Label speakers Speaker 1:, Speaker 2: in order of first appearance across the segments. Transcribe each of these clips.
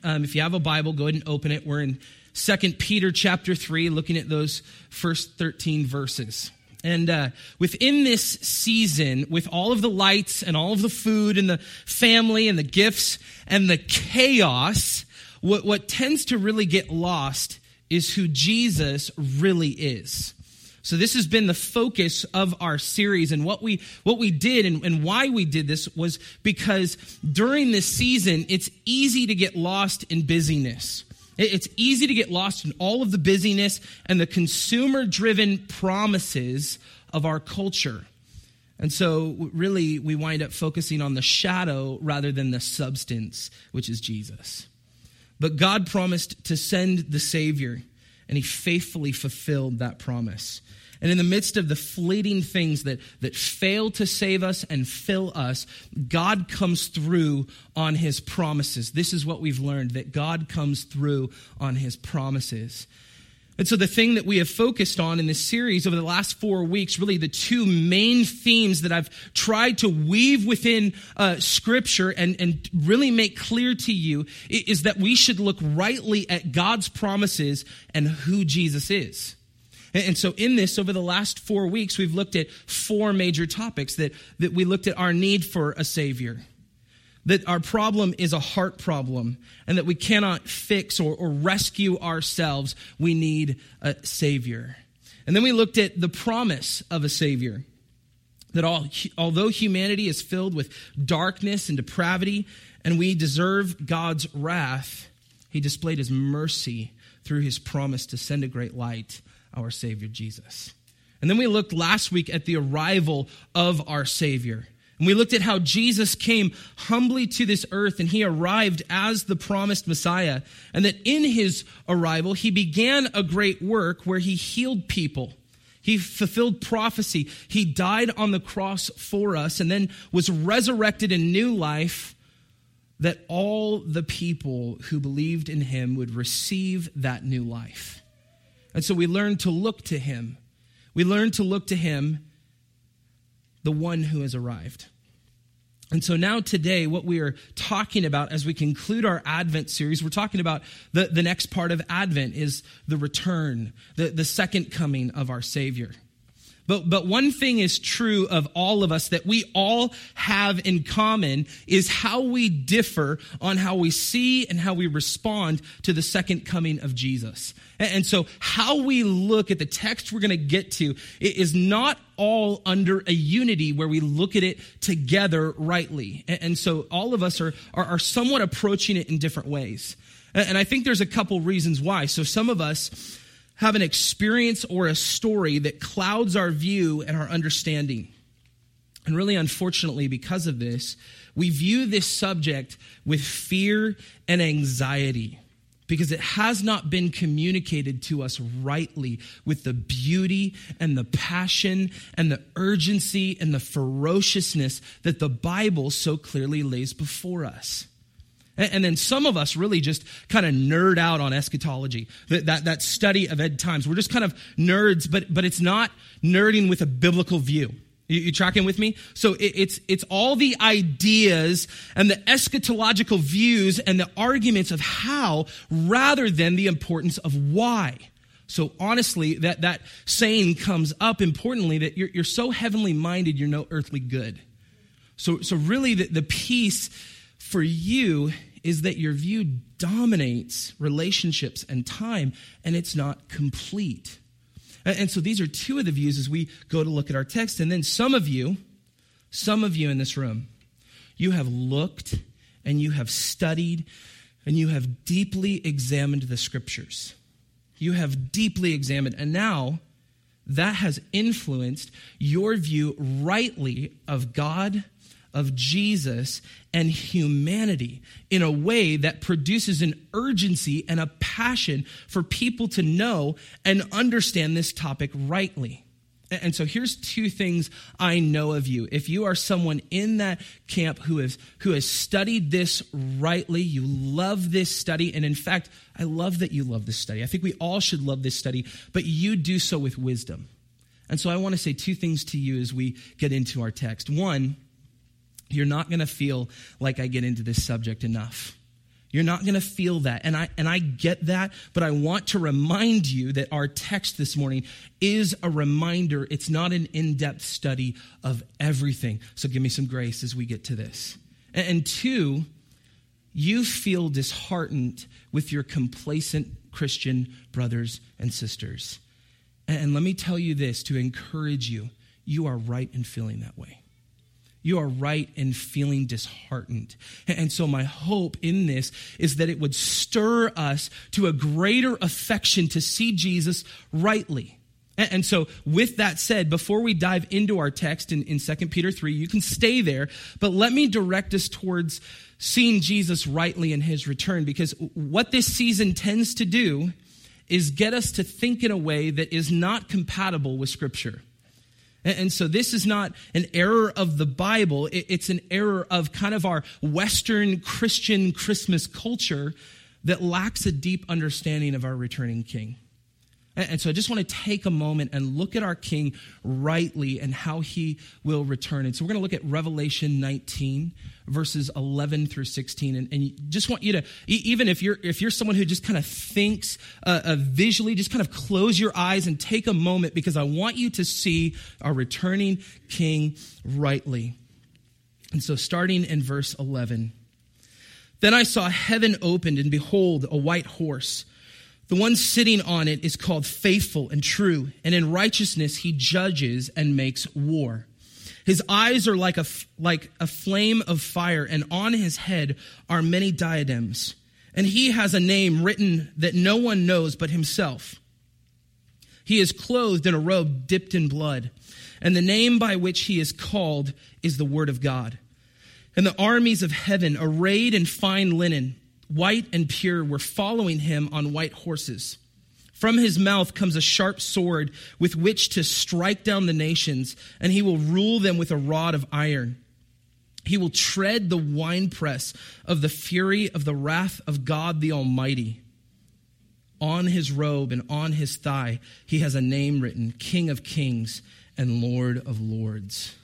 Speaker 1: If you have a Bible, go ahead and open it. We're in 2 Peter chapter 3, looking at those first 13 verses. And within this season, with all of the lights and all of the food and the family and the gifts and the chaos, what tends to really get lost is who Jesus really is. So this has been the focus of our series, and what we did and why we did this was because during this season, it's easy to get lost in busyness. It's easy to get lost in all of the busyness and the consumer-driven promises of our culture. And so really, we wind up focusing on the shadow rather than the substance, which is Jesus. But God promised to send the Savior, and he faithfully fulfilled that promise. And in the midst of the fleeting things that fail to save us and fill us, God comes through on his promises. This is what we've learned, that God comes through on his promises. And so the thing that we have focused on in this series over the last 4 weeks, really the two main themes that I've tried to weave within Scripture and really make clear to you, is that we should look rightly at God's promises and who Jesus is. And so in this, over the last 4 weeks, we've looked at 4 major topics that we looked at: our need for a Savior, that our problem is a heart problem, and that we cannot fix or rescue ourselves. We need a Savior. And then we looked at the promise of a Savior, that although humanity is filled with darkness and depravity, and we deserve God's wrath, he displayed his mercy through his promise to send a great light, our Savior Jesus. And then we looked last week at the arrival of our Savior. And we looked at how Jesus came humbly to this earth, and he arrived as the promised Messiah. And that in his arrival, he began a great work where he healed people. He fulfilled prophecy. He died on the cross for us and then was resurrected in new life, that all the people who believed in him would receive that new life. And so we learned to look to him. We learned to look to him, the one who has arrived. And so now today, what we are talking about as we conclude our Advent series, we're talking about the next part of Advent is the return, the second coming of our Savior. But one thing is true of all of us that we all have in common is how we differ on how we see and how we respond to the second coming of Jesus. And so how we look at the text we're going to get to is not all under a unity where we look at it together rightly. And so all of us are somewhat approaching it in different ways. And I think there's a couple reasons why. So some of us have an experience or a story that clouds our view and our understanding. And really, unfortunately, because of this, we view this subject with fear and anxiety because it has not been communicated to us rightly with the beauty and the passion and the urgency and the ferociousness that the Bible so clearly lays before us. And then some of us really just kind of nerd out on eschatology, that study of end times. We're just kind of nerds, but it's not nerding with a biblical view. You tracking with me? So it's all the ideas and the eschatological views and the arguments of how rather than the importance of why. So honestly, that saying comes up importantly that you're so heavenly minded, you're no earthly good. So really the piece for you is that your view dominates relationships and time, and it's not complete. And so these are two of the views as we go to look at our text. And then some of you in this room, you have looked and you have studied and you have deeply examined the Scriptures. You have deeply examined, and now that has influenced your view rightly of God, of Jesus, and humanity in a way that produces an urgency and a passion for people to know and understand this topic rightly. And so here's two things I know of you. If you are someone in that camp who has studied this rightly, you love this study, and in fact, I love that you love this study. I think we all should love this study, but you do so with wisdom. And so I want to say two things to you as we get into our text. One, you're not going to feel like I get into this subject enough. You're not going to feel that. And I get that, but I want to remind you that our text this morning is a reminder. It's not an in-depth study of everything. So give me some grace as we get to this. And two, you feel disheartened with your complacent Christian brothers and sisters. And let me tell you this to encourage you. You are right in feeling that way. You are right in feeling disheartened. And so my hope in this is that it would stir us to a greater affection to see Jesus rightly. And so with that said, before we dive into our text in 2 Peter 3, you can stay there, but let me direct us towards seeing Jesus rightly in his return, because what this season tends to do is get us to think in a way that is not compatible with Scripture. And so this is not an error of the Bible. It's an error of kind of our Western Christian Christmas culture that lacks a deep understanding of our returning King. And so I just want to take a moment and look at our King rightly and how he will return. And so we're going to look at Revelation 19, verses 11 through 16. And just want you to, even if you're someone who just kind of thinks visually, just kind of close your eyes and take a moment, because I want you to see our returning King rightly. And so starting in verse 11, then I saw heaven opened, and behold, a white horse. The one sitting on it is called Faithful and True, and in righteousness he judges and makes war. His eyes are like a flame of fire, and on his head are many diadems. And he has a name written that no one knows but himself. He is clothed in a robe dipped in blood, and the name by which he is called is the Word of God. And the armies of heaven, arrayed in fine linen, white and pure, were following him on white horses. From his mouth comes a sharp sword with which to strike down the nations, and he will rule them with a rod of iron. He will tread the winepress of the fury of the wrath of God the Almighty. On his robe and on his thigh he has a name written, King of Kings and Lord of Lords.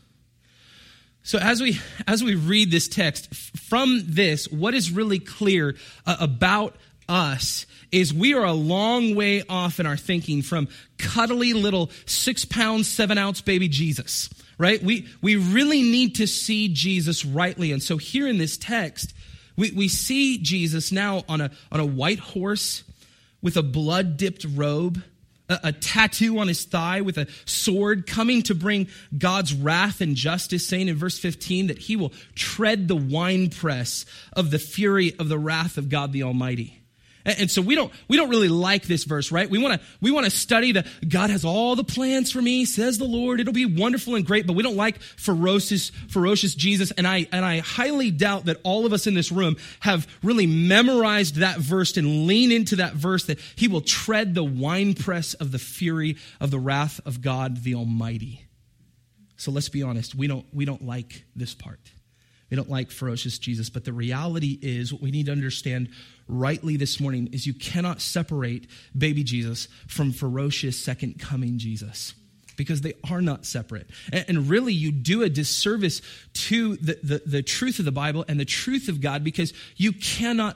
Speaker 1: So as we read this text, from this, what is really clear about us is we are a long way off in our thinking from cuddly little 6-pound, 7-ounce baby Jesus, right? We really need to see Jesus rightly. And so here in this text, we see Jesus now on a white horse with a blood-dipped robe, a tattoo on his thigh with a sword, coming to bring God's wrath and justice, saying in verse 15 that he will tread the winepress of the fury of the wrath of God the Almighty. And so we don't really like this verse, right? We want to study the God has all the plans for me, says the Lord. It'll be wonderful and great, but we don't like ferocious Jesus. And I highly doubt that all of us in this room have really memorized that verse and lean into that verse that he will tread the winepress of the fury of the wrath of God the Almighty. So let's be honest, we don't like this part. We don't like ferocious Jesus, but the reality is what we need to understand rightly this morning is you cannot separate baby Jesus from ferocious second coming Jesus, because they are not separate. And really you do a disservice to the truth of the Bible and the truth of God, because you cannot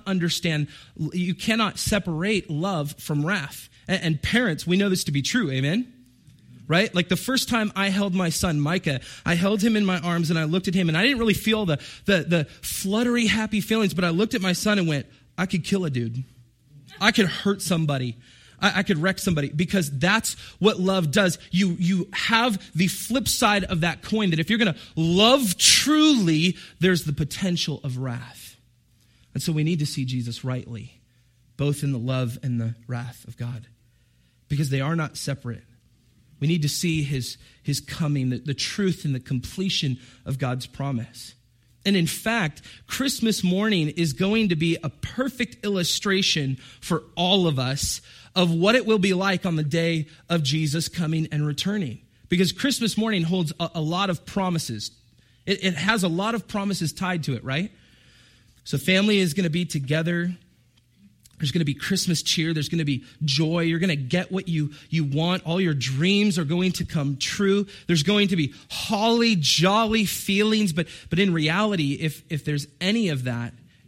Speaker 1: separate love from wrath. And parents, we know this to be true, amen? Right? Like the first time I held my son, Micah, I held him in my arms and I looked at him and I didn't really feel the fluttery, happy feelings, but I looked at my son and went, I could kill a dude. I could hurt somebody. I could wreck somebody, because that's what love does. You have the flip side of that coin, that if you're going to love truly, there's the potential of wrath. And so we need to see Jesus rightly, both in the love and the wrath of God, because they are not separate. We need to see his coming, the truth and the completion of God's promise. And in fact, Christmas morning is going to be a perfect illustration for all of us of what it will be like on the day of Jesus coming and returning. Because Christmas morning holds a lot of promises. It has a lot of promises tied to it, right? So family is going to be together. There's going to be Christmas cheer. There's going to be joy. You're going to get what you want. All your dreams are going to come true. There's going to be holly, jolly feelings. But in reality, if there's any of that,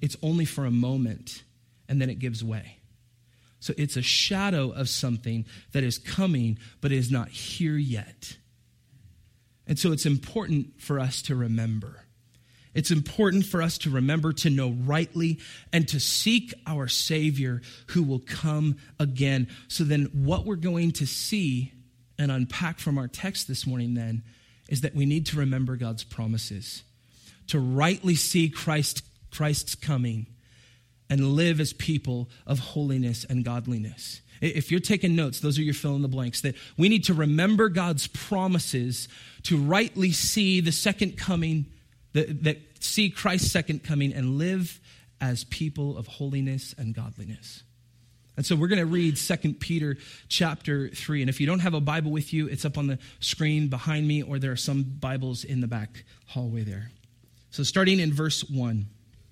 Speaker 1: it's only for a moment, and then it gives way. So it's a shadow of something that is coming, but is not here yet. And so it's important for us to remember. It's important for us to remember to know rightly and to seek our Savior who will come again. So then what we're going to see and unpack from our text this morning then is that we need to remember God's promises, to rightly see Christ's coming and live as people of holiness and godliness. If you're taking notes, those are your fill in the blanks, that we need to remember God's promises to rightly see the second coming, that see Christ's second coming and live as people of holiness and godliness. And so we're going to read 2 Peter chapter 3. And if you don't have a Bible with you, it's up on the screen behind me, or there are some Bibles in the back hallway there. So starting in verse 1.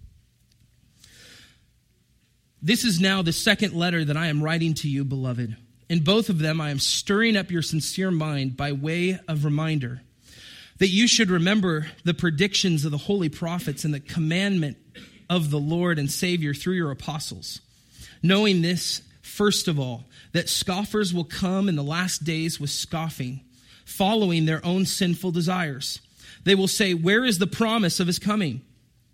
Speaker 1: This is now the second letter that I am writing to you, beloved. In both of them I am stirring up your sincere mind by way of reminder, that you should remember the predictions of the holy prophets and the commandment of the Lord and Savior through your apostles. Knowing this, first of all, that scoffers will come in the last days with scoffing, following their own sinful desires. They will say, where is the promise of his coming?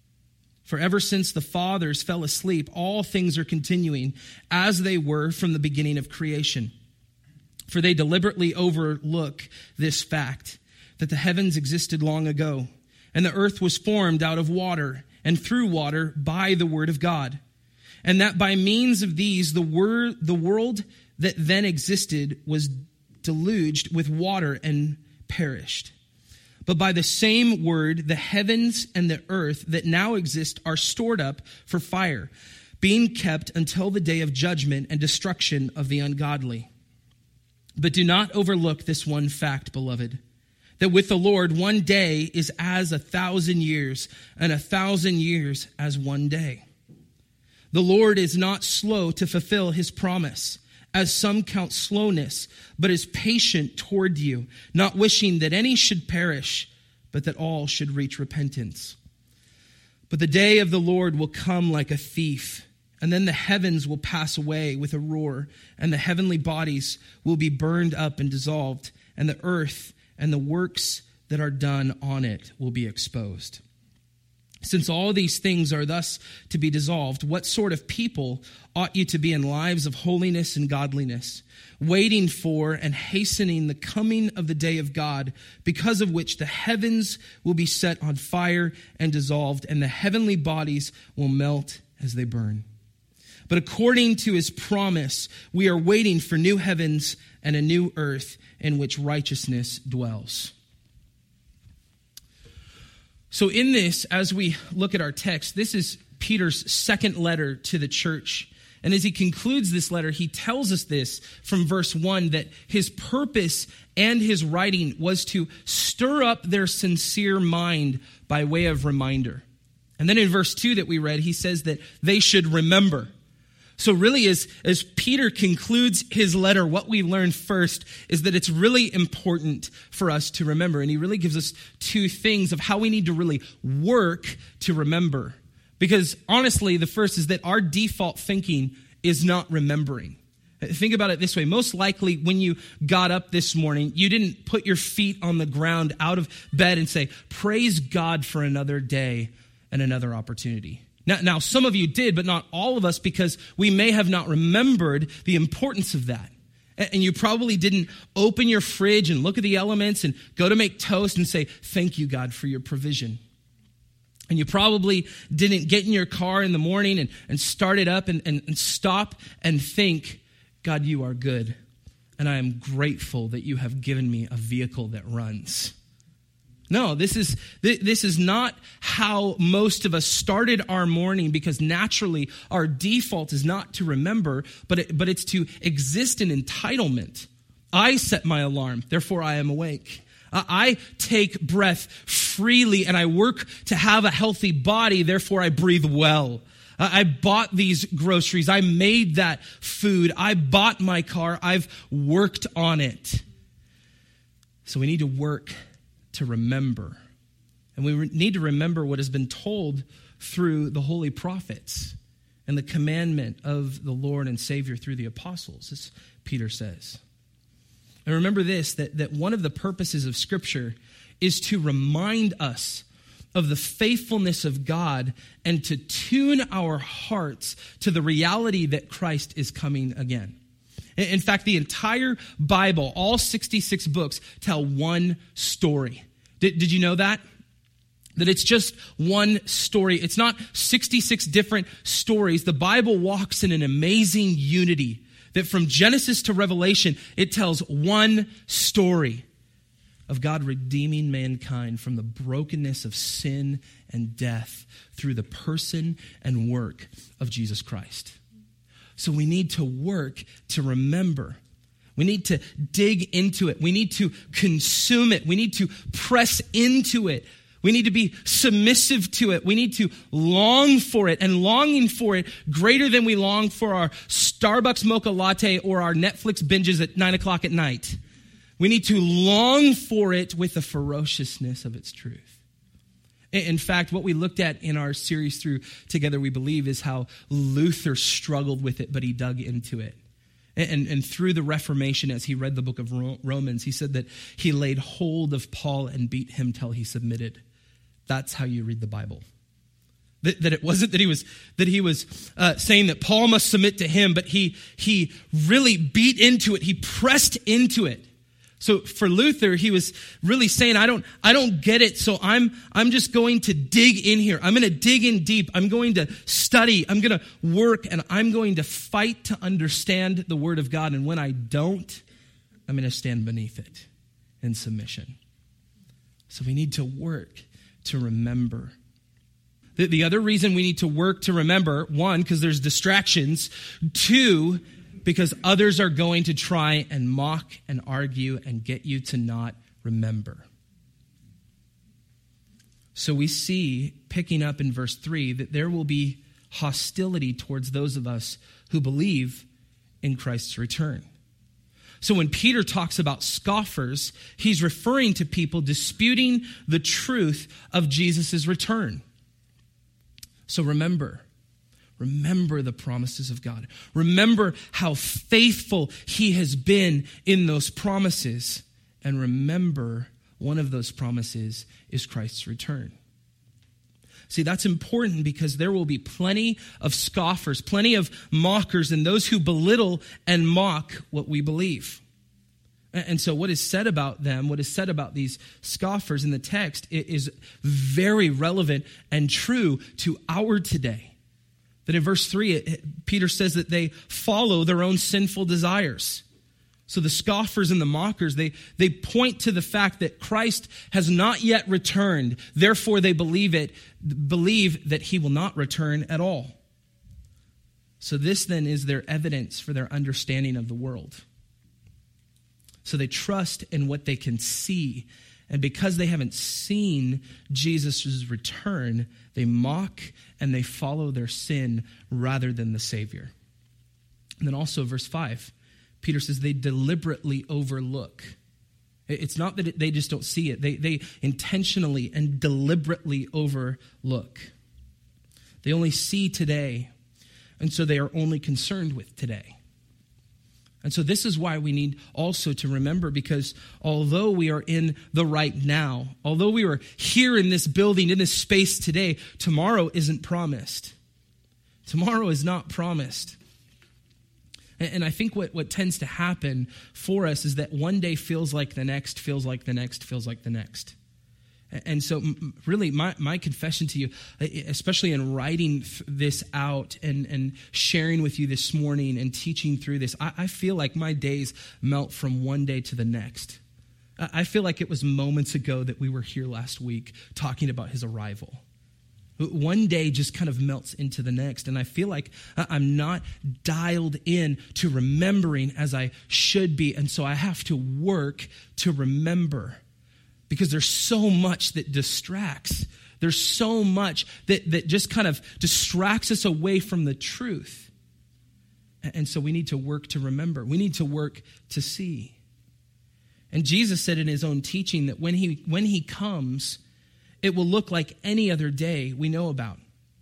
Speaker 1: For ever since the fathers fell asleep, all things are continuing as they were from the beginning of creation. For they deliberately overlook this fact, that the heavens existed long ago, and the earth was formed out of water and through water by the word of God. And that by means of these, the world that then existed was deluged with water and perished. But by the same word, the heavens and the earth that now exist are stored up for fire, being kept until the day of judgment and destruction of the ungodly. But do not overlook this one fact, beloved, that with the Lord 1 day is as 1,000 years, and 1,000 years as 1 day. The Lord is not slow to fulfill his promise, as some count slowness, but is patient toward you, not wishing that any should perish, but that all should reach repentance. But the day of the Lord will come like a thief, and then the heavens will pass away with a roar, and the heavenly bodies will be burned up and dissolved, and the earth and the works that are done on it will be exposed. Since all these things are thus to be dissolved, what sort of people ought you to be in lives of holiness and godliness, waiting for and hastening the coming of the day of God, because of which the heavens will be set on fire and dissolved, and the heavenly bodies will melt as they burn. But according to his promise, we are waiting for new heavens and a new earth in which righteousness dwells. So in this, as we look at our text, this is Peter's second letter to the church. And as he concludes this letter, he tells us this from verse 1, that his purpose and his writing was to stir up their sincere mind by way of reminder. And then in verse 2 that we read, he says that they should remember. So really, as Peter concludes his letter, what we learn first is that it's really important for us to remember. And he really gives us two things of how we need to really work to remember. Because honestly, the first is that our default thinking is not remembering. Think about it this way. Most likely when you got up this morning, you didn't put your feet on the ground out of bed and say, praise God for another day and another opportunity. Now, some of you did, but not all of us, because we may have not remembered the importance of that. And you probably didn't open your fridge and look at the elements and go to make toast and say, thank you, God, for your provision. And you probably didn't get in your car in the morning and start it up and stop and think, God, you are good. And I am grateful that you have given me a vehicle that runs. No, this is not how most of us started our morning, because naturally our default is not to remember, but it's to exist in entitlement. I set my alarm, therefore I am awake. I take breath freely and I work to have a healthy body, therefore I breathe well. I bought these groceries. I made that food. I bought my car. I've worked on it. So we need to work to remember. And we need to remember what has been told through the holy prophets and the commandment of the Lord and Savior through the apostles, as Peter says. And remember this, that one of the purposes of Scripture is to remind us of the faithfulness of God and to tune our hearts to the reality that Christ is coming again. In fact, the entire Bible, all 66 books, tell one story. Did you know that? That it's just one story. It's not 66 different stories. The Bible walks in an amazing unity that from Genesis to Revelation, it tells one story of God redeeming mankind from the brokenness of sin and death through the person and work of Jesus Christ. So we need to work to remember. We need to dig into it. We need to consume it. We need to press into it. We need to be submissive to it. We need to long for it, and longing for it greater than we long for our Starbucks mocha latte or our Netflix binges at 9 o'clock at night. We need to long for it with the ferociousness of its truth. In fact, what we looked at in our series through Together We Believe is how Luther struggled with it, but he dug into it. And through the Reformation, as he read the book of Romans, he said that he laid hold of Paul and beat him till he submitted. That's how you read the Bible. That it wasn't that he was saying that Paul must submit to him, but he really beat into it. He pressed into it. So for Luther, he was really saying, I don't get it, so I'm just going to dig in here. I'm going to dig in deep. I'm going to study. I'm going to work, and I'm going to fight to understand the Word of God. And when I don't, I'm going to stand beneath it in submission. So we need to work to remember. The other reason we need to work to remember, one, because there's distractions. Two, because others are going to try and mock and argue and get you to not remember. So we see, picking up in verse 3, that there will be hostility towards those of us who believe in Christ's return. So when Peter talks about scoffers, he's referring to people disputing the truth of Jesus' return. So remember the promises of God. Remember how faithful he has been in those promises. And remember, one of those promises is Christ's return. See, that's important because there will be plenty of scoffers, plenty of mockers, and those who belittle and mock what we believe. And so what is said about them, what is said about these scoffers in the text, it is very relevant and true to our today. That in verse 3, Peter says that they follow their own sinful desires. So the scoffers and the mockers, they point to the fact that Christ has not yet returned. Therefore, they believe that he will not return at all. So this then is their evidence for their understanding of the world. So they trust in what they can see. And because they haven't seen Jesus' return, they mock and they follow their sin rather than the Savior. And then also verse 5, Peter says they deliberately overlook. It's not that they just don't see it. They intentionally and deliberately overlook. They only see today, and so they are only concerned with today. And so this is why we need also to remember, because although we are in the right now, although we are here in this building, in this space today, tomorrow isn't promised. Tomorrow is not promised. And I think what tends to happen for us is that one day feels like the next, feels like the next, feels like the next. And so really my confession to you, especially in writing this out and sharing with you this morning and teaching through this, I feel like my days melt from one day to the next. I feel like it was moments ago that we were here last week talking about his arrival. One day just kind of melts into the next, and I feel like I'm not dialed in to remembering as I should be, and so I have to work to remember. Because there's so much that distracts. There's so much that just kind of distracts us away from the truth. And so we need to work to remember. We need to work to see. And Jesus said in his own teaching that when he comes, it will look like any other day we know about.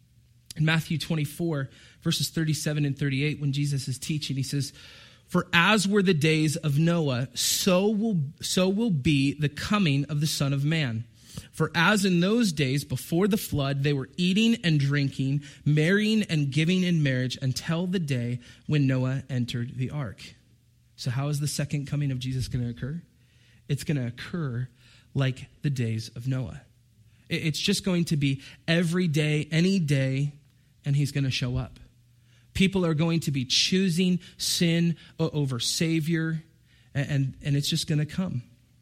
Speaker 1: In Matthew 24, verses 37 and 38, when Jesus is teaching, he says, "For as were the days of Noah, so will be the coming of the Son of Man. For as in those days before the flood, they were eating and drinking, marrying and giving in marriage until the day when Noah entered the ark." So how is the second coming of Jesus going to occur? It's going to occur like the days of Noah. It's just going to be every day, any day, and he's going to show up. People are going to be choosing sin over Savior, and it's just going to come.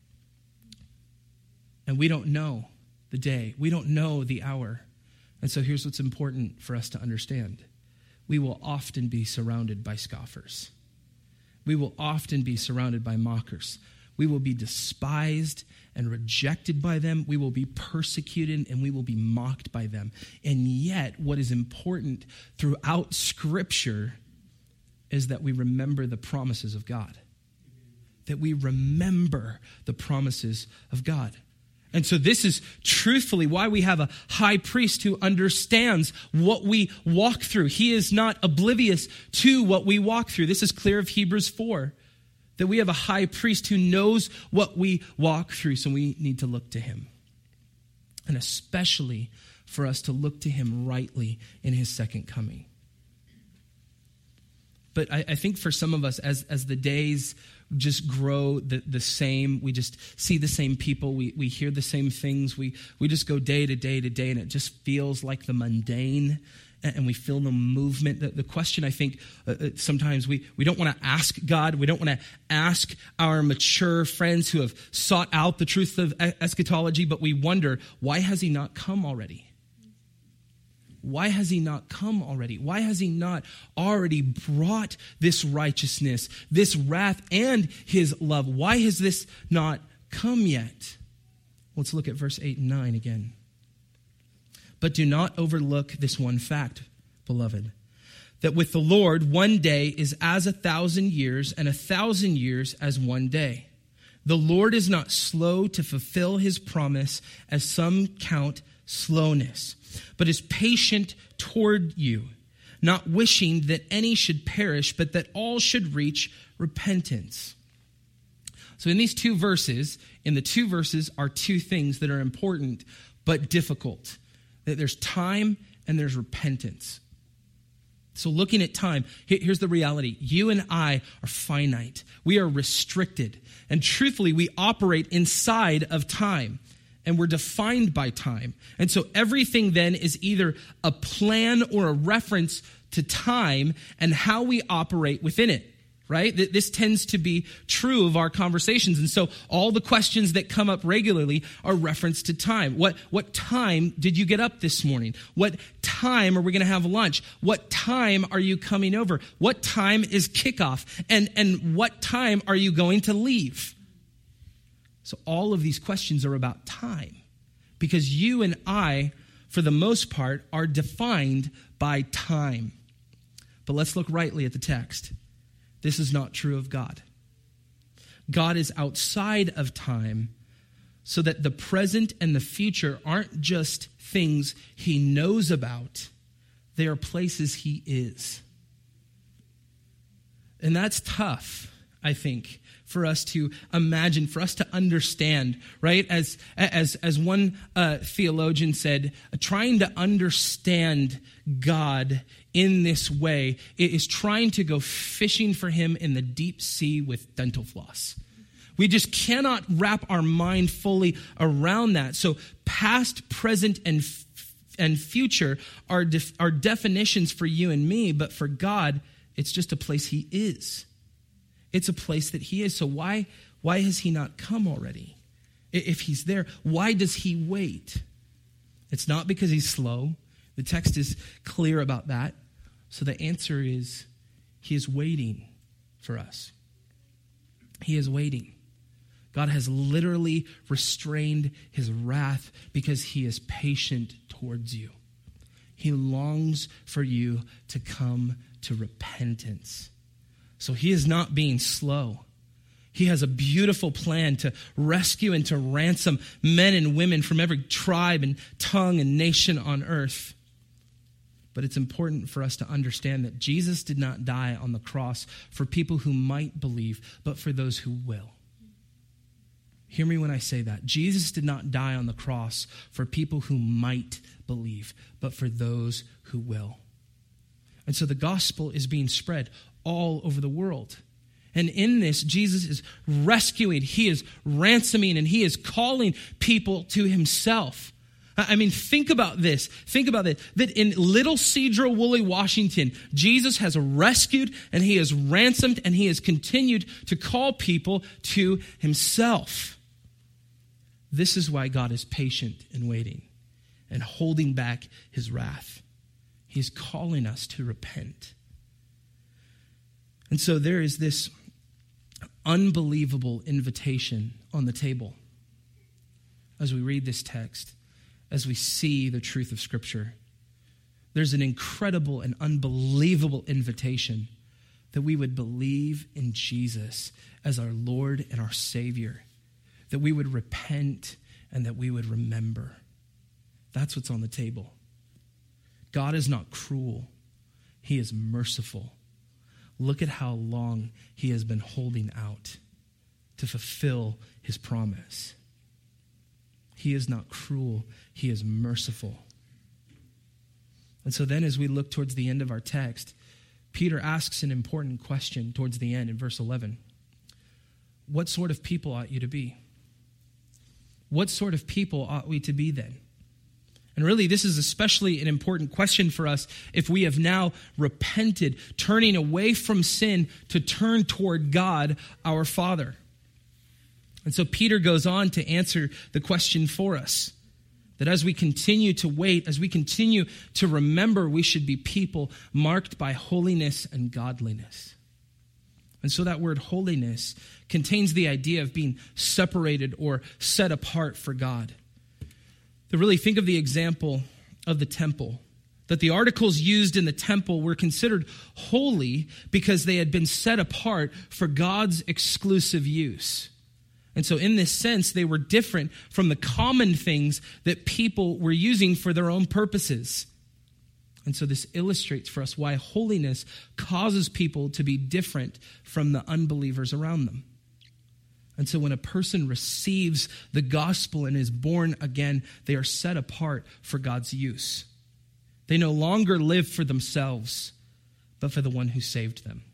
Speaker 1: And we don't know the day. We don't know the hour. And so here's what's important for us to understand. We will often be surrounded by scoffers. We will often be surrounded by mockers. We will be despised and rejected by them. We will be persecuted and we will be mocked by them. And yet, what is important throughout Scripture is that we remember the promises of God. That we remember the promises of God. And so this is truthfully why we have a high priest who understands what we walk through. He is not oblivious to what we walk through. This is clear of Hebrews 4, that we have a high priest who knows what we walk through, so we need to look to him. And especially for us to look to him rightly in his second coming. But I think for some of us, as the days just grow the same, we just see the same people, we hear the same things, we just go day to day to day, and it just feels like the mundane, and we feel no movement. The question, I think, sometimes we don't want to ask God, we don't want to ask our mature friends who have sought out the truth of eschatology, but we wonder, why has he not come already? Why has he not come already? Why has he not already brought this righteousness, this wrath, and his love? Why has this not come yet? Let's look at verse 8 and 9 again. "But do not overlook this one fact, beloved, that with the Lord 1 day is as 1,000 years, and 1,000 years as 1 day. The Lord is not slow to fulfill his promise, as some count slowness, but is patient toward you, not wishing that any should perish, but that all should reach repentance." So in these two verses, are two things that are important but difficult. That there's time and there's repentance. So looking at time, here's the reality. You and I are finite. We are restricted. And truthfully, we operate inside of time. And we're defined by time. And so everything then is either a plan or a reference to time and how we operate within it, right? This tends to be true of our conversations. And so all the questions that come up regularly are reference to time. What time did you get up this morning? What time are we going to have lunch? What time are you coming over? What time is kickoff? And what time are you going to leave? So all of these questions are about time, because you and I, for the most part, are defined by time. But let's look rightly at the text. This is not true of God. God is outside of time, so that the present and the future aren't just things he knows about. They are places he is. And that's tough, I think, for us to imagine, for us to understand, right? As one theologian said, trying to understand God in this way is trying to go fishing for him in the deep sea with dental floss. We just cannot wrap our mind fully around that. So past, present, and future are definitions for you and me, but for God, it's just a place he is. It's a place that he is. So why has he not come already? If he's there, why does he wait? It's not because he's slow. The text is clear about that. So the answer is, he is waiting for us. He is waiting. God has literally restrained his wrath because he is patient towards you. He longs for you to come to repentance. So he is not being slow. He has a beautiful plan to rescue and to ransom men and women from every tribe and tongue and nation on earth. But it's important for us to understand that Jesus did not die on the cross for people who might believe, but for those who will. Hear me when I say that. Jesus did not die on the cross for people who might believe, but for those who will. And so the gospel is being spread all over the world. And in this, Jesus is rescuing, he is ransoming, and he is calling people to himself. I mean, think about this. Think about it. That in Little Cedro-Woolley, Washington, Jesus has rescued and he has ransomed and he has continued to call people to himself. This is why God is patient and waiting and holding back his wrath. He's calling us to repent. And so there is this unbelievable invitation on the table as we read this text. As we see the truth of Scripture, there's an incredible and unbelievable invitation that we would believe in Jesus as our Lord and our Savior, that we would repent and that we would remember. That's what's on the table. God is not cruel. He is merciful. Look at how long he has been holding out to fulfill his promise. He is not cruel. He is merciful. And so then as we look towards the end of our text, Peter asks an important question towards the end in verse 11. What sort of people ought you to be? What sort of people ought we to be then? And really, this is especially an important question for us if we have now repented, turning away from sin to turn toward God, our Father. And so Peter goes on to answer the question for us, that as we continue to wait, as we continue to remember, we should be people marked by holiness and godliness. And so that word holiness contains the idea of being separated or set apart for God. To really think of the example of the temple, that the articles used in the temple were considered holy because they had been set apart for God's exclusive use. And so in this sense, they were different from the common things that people were using for their own purposes. And so this illustrates for us why holiness causes people to be different from the unbelievers around them. And so when a person receives the gospel and is born again, they are set apart for God's use. They no longer live for themselves, but for the one who saved them.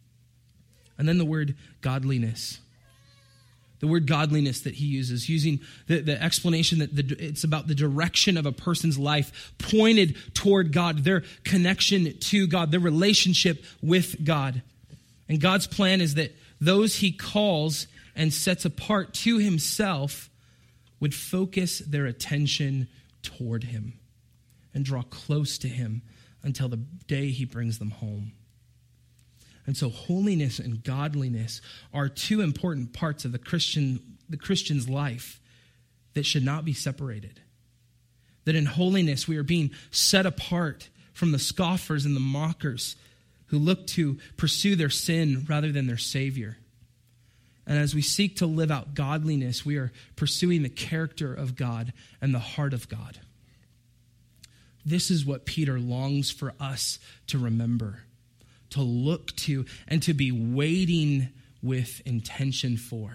Speaker 1: And then the word godliness. The word godliness that he uses, using the explanation that it's about the direction of a person's life pointed toward God, their connection to God, their relationship with God. And God's plan is that those he calls and sets apart to himself would focus their attention toward him and draw close to him until the day he brings them home. And so holiness and godliness are two important parts of the Christian's life that should not be separated. That in holiness we are being set apart from the scoffers and the mockers who look to pursue their sin rather than their Savior. And as we seek to live out godliness, we are pursuing the character of God and the heart of God. This is what Peter longs for us to remember, to look to, and to be waiting with intention for.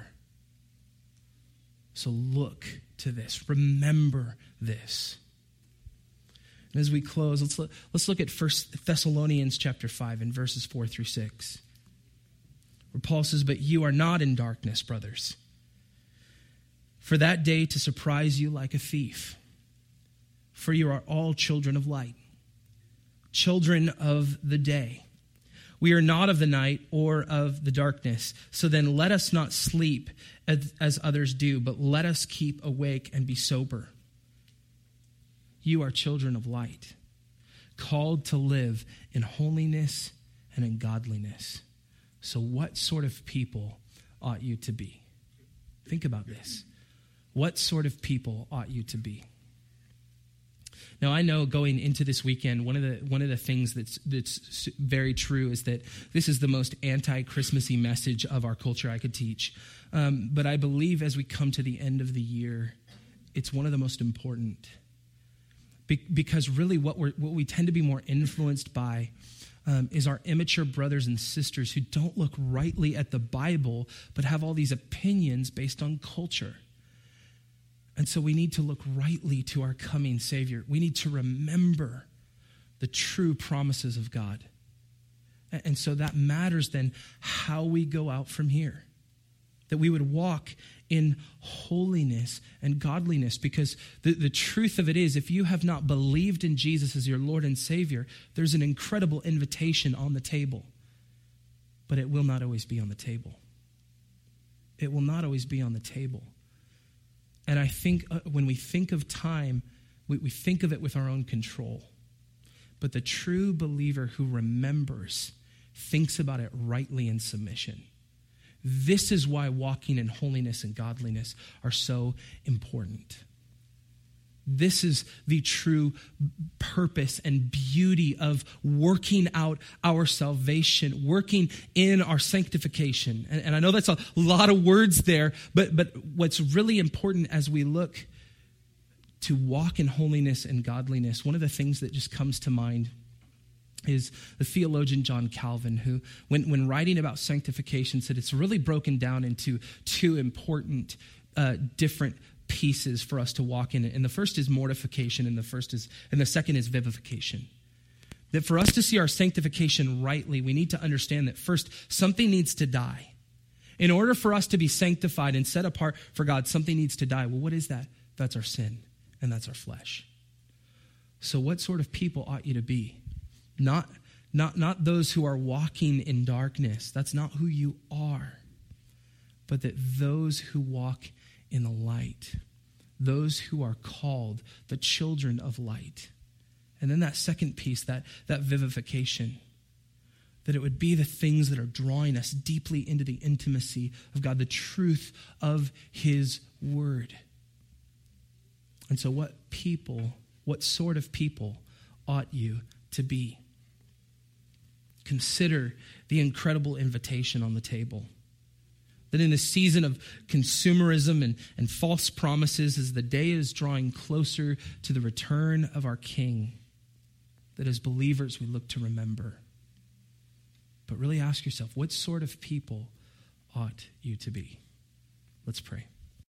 Speaker 1: So look to this. Remember this. And as we close, let's look at 1 Thessalonians chapter 5 and verses 4 through 6. Where Paul says, "But you are not in darkness, brothers, for that day to surprise you like a thief. For you are all children of light, children of the day. We are not of the night or of the darkness. So then let us not sleep as others do, but let us keep awake and be sober. You are children of light, called to live in holiness and in godliness. So what sort of people ought you to be?" Think about this. What sort of people ought you to be? Now, I know going into this weekend, one of the things that's very true is that this is the most anti-Christmassy message of our culture I could teach. But I believe as we come to the end of the year, it's one of the most important. because really what we tend to be more influenced by is our immature brothers and sisters who don't look rightly at the Bible, but have all these opinions based on culture. And so we need to look rightly to our coming Savior. We need to remember the true promises of God. And so that matters then how we go out from here. That we would walk in holiness and godliness, because the truth of it is, if you have not believed in Jesus as your Lord and Savior, there's an incredible invitation on the table, but it will not always be on the table. It will not always be on the table. And I think when we think of time, we think of it with our own control. But the true believer who remembers thinks about it rightly in submission. This is why walking in holiness and godliness are so important. This is the true purpose and beauty of working out our salvation, working in our sanctification. And I know that's a lot of words there, but what's really important as we look to walk in holiness and godliness, one of the things that just comes to mind is the theologian John Calvin, who, when writing about sanctification, said it's really broken down into two important different pieces for us to walk in. And the first is mortification, and the second is vivification. That for us to see our sanctification rightly, we need to understand that first, something needs to die. In order for us to be sanctified and set apart for God, something needs to die. Well, what is that? That's our sin, and that's our flesh. So what sort of people ought you to be? Not those who are walking in darkness. That's not who you are. But that those who walk in the light, those who are called the children of light. And then that second piece, that vivification, that it would be the things that are drawing us deeply into the intimacy of God, the truth of his word. And so what sort of people ought you to be? Consider the incredible invitation on the table. That in a season of consumerism and false promises, as the day is drawing closer to the return of our King, that as believers we look to remember. But really ask yourself, what sort of people ought you to be? Let's pray.